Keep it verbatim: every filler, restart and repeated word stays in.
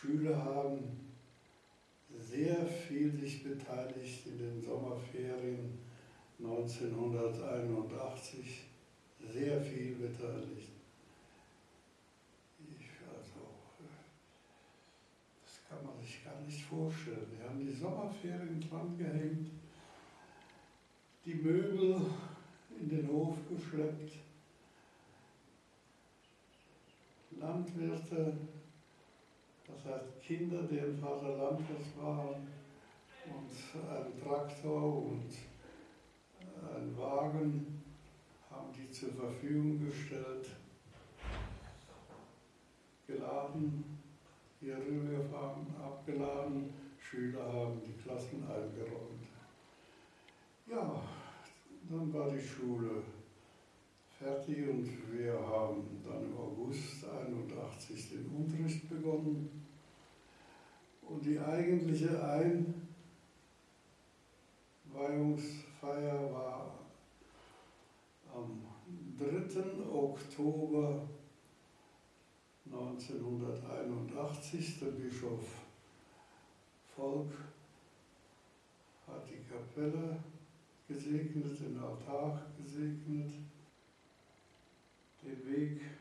Schüler haben sehr viel sich beteiligt in den Sommerferien neunzehnhunderteinundachtzig, sehr viel beteiligt. Ich, also, das kann man sich gar nicht vorstellen. Wir haben die Sommerferien dran gehängt, die Möbel in den Hof geschleppt, Landwirte, das heißt Kinder, deren Vater Landwirt waren, und ein Traktor und ein Wagen haben die zur Verfügung gestellt, geladen, hier rübergefahren, abgeladen, Schüler haben die Klassen eingeräumt. Ja, dann war die Schule fertig und wir haben dann im August einundachtzig den Unterricht begonnen. Und die eigentliche Einweihungsfeier war am dritten Oktober neunzehnhunderteinundachtzig. Der Bischof Volk hat die Kapelle gesegnet, den Altar gesegnet, den Weg